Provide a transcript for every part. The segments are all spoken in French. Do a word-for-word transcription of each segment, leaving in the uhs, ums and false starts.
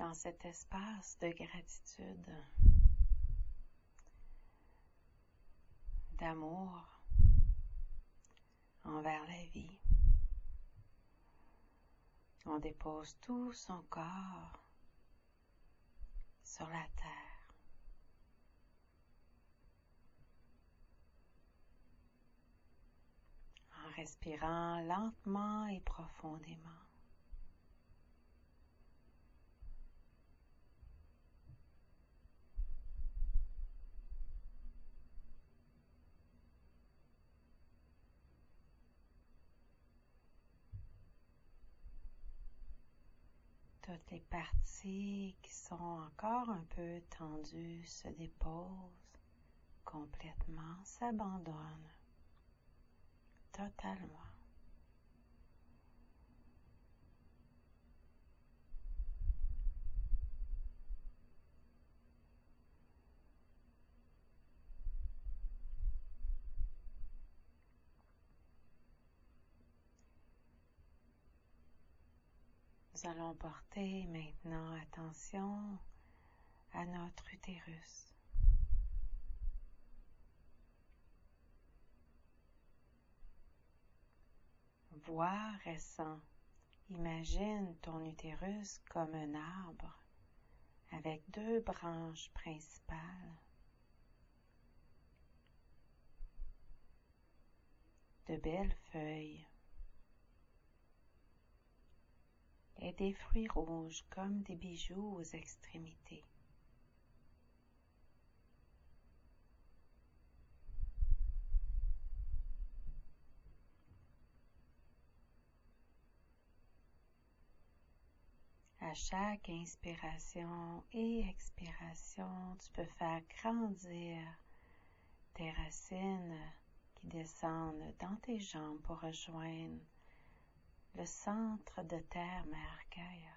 dans cet espace de gratitude, d'amour envers la vie. On dépose tout son corps sur la terre. En respirant lentement et profondément. Toutes les parties qui sont encore un peu tendues se déposent complètement, s'abandonnent totalement. Nous allons porter maintenant attention à notre utérus. Vois, ressens, imagine ton utérus comme un arbre avec deux branches principales, de belles feuilles et des fruits rouges comme des bijoux aux extrémités. À chaque inspiration et expiration, tu peux faire grandir tes racines qui descendent dans tes jambes pour rejoindre le centre de Terre-Mère Gaïa.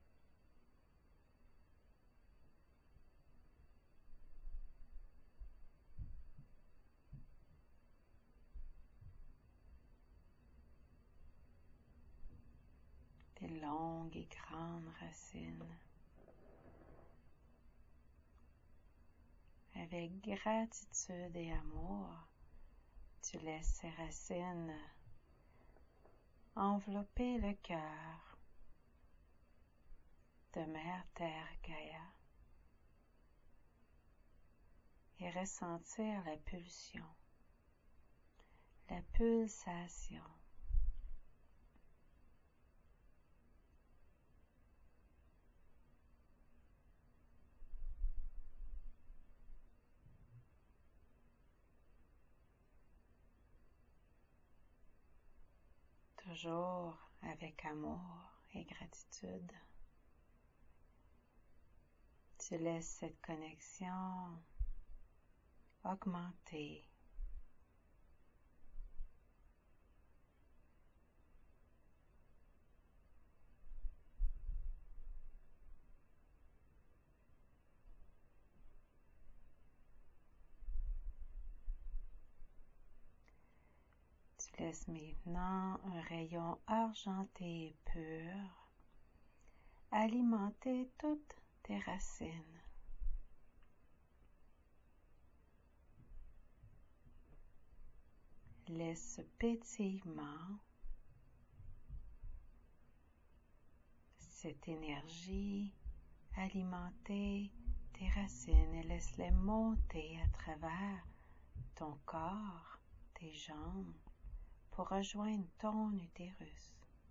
Des longues et grandes racines. Avec gratitude et amour, tu laisses ces racines envelopper le cœur de Mère Terre Gaïa et ressentir la pulsion, la pulsation. Toujours avec amour et gratitude, tu laisses cette connexion augmenter. Tu laisses maintenant un rayon argenté et pur alimenter toutes tes racines. Laisse ce pétillement, cette énergie alimenter tes racines et laisse-les monter à travers ton corps, tes jambes, pour rejoindre ton utérus.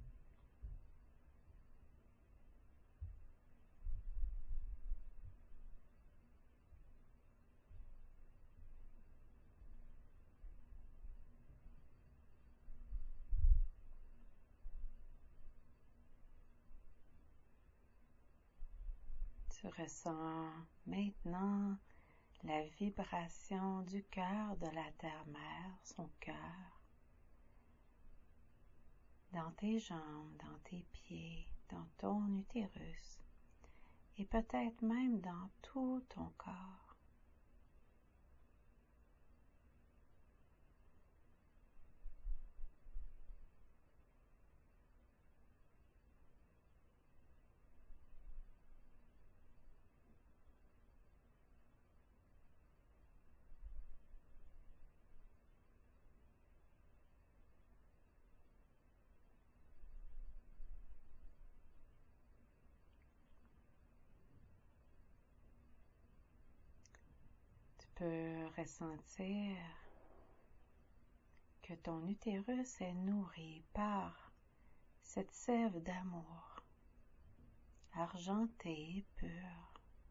Tu ressens maintenant la vibration du cœur de la Terre-Mère, son cœur, dans tes jambes, dans tes pieds, dans ton utérus et peut-être même dans tout ton corps. ressentir que ton utérus est nourri par cette sève d'amour, argentée et pure.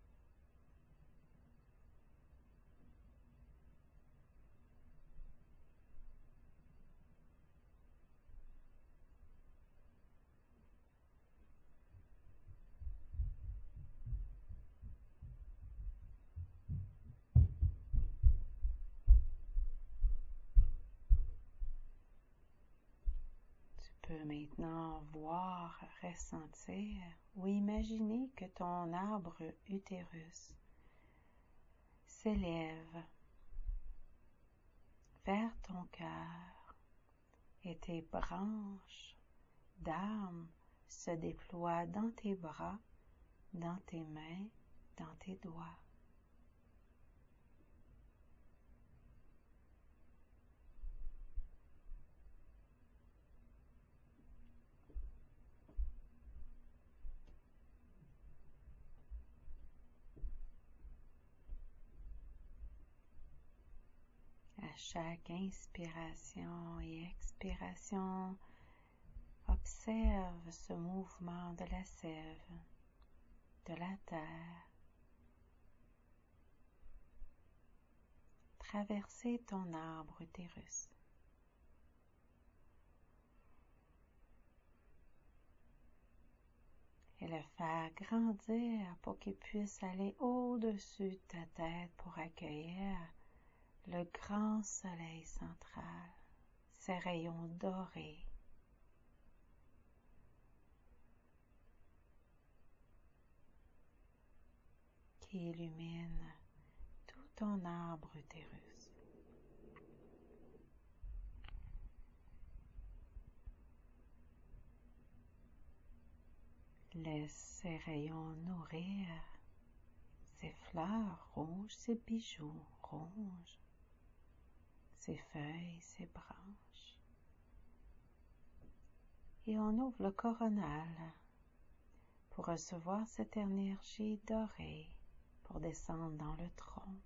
Tu peux maintenant voir, ressentir ou imaginer que ton arbre utérus s'élève vers ton cœur et tes branches d'armes se déploient dans tes bras, dans tes mains, dans tes doigts. À chaque inspiration et expiration, observe ce mouvement de la sève, de la terre, traverser ton arbre utérus. Et le faire grandir pour qu'il puisse aller au-dessus de ta tête pour accueillir le grand soleil central, ses rayons dorés. Qui illumine tout ton arbre utérus. Laisse ces rayons nourrir ces fleurs rouges, ces bijoux rouges, ses feuilles, ses branches. Et on ouvre le coronal pour recevoir cette énergie dorée pour descendre dans le tronc.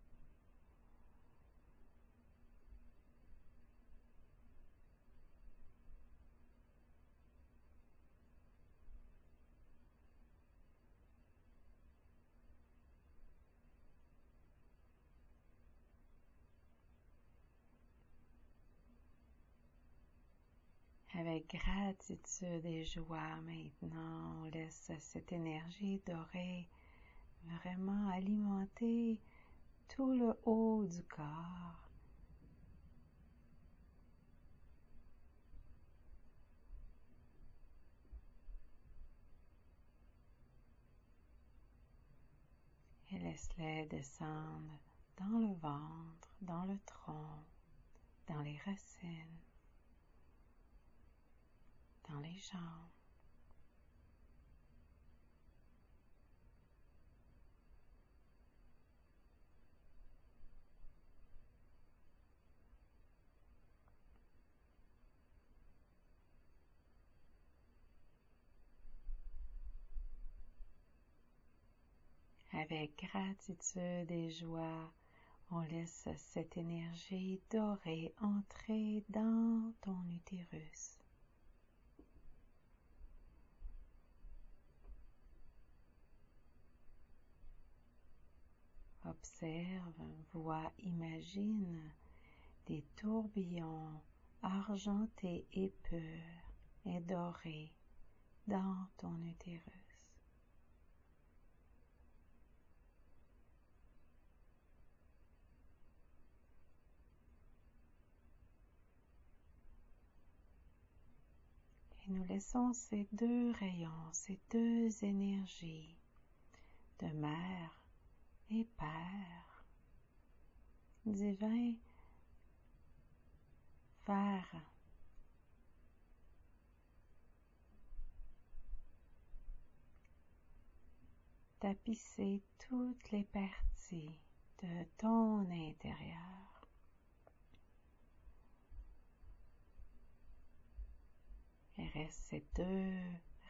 Avec gratitude et joie maintenant, on laisse cette énergie dorée vraiment alimenter tout le haut du corps. Et laisse-les descendre dans le ventre, dans le tronc, dans les racines, dans les jambes. Avec gratitude et joie, on laisse cette énergie dorée entrer dans ton utérus. Observe, vois, imagine des tourbillons argentés et purs et dorés dans ton utérus. Et nous laissons ces deux rayons, ces deux énergies de mère et père divin faire tapisser toutes les parties de ton intérieur. Et reste ces deux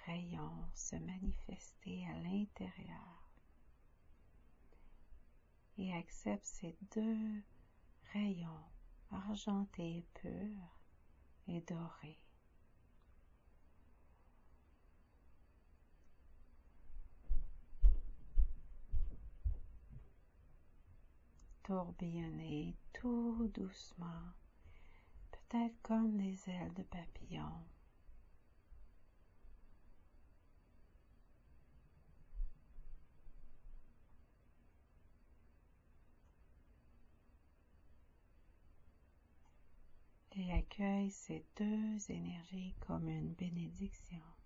rayons se manifester à l'intérieur. et accepte ces deux rayons argentés purs et dorés. Tourbillonner tout doucement, peut-être comme des ailes de papillon. Et accueille ces deux énergies comme une bénédiction.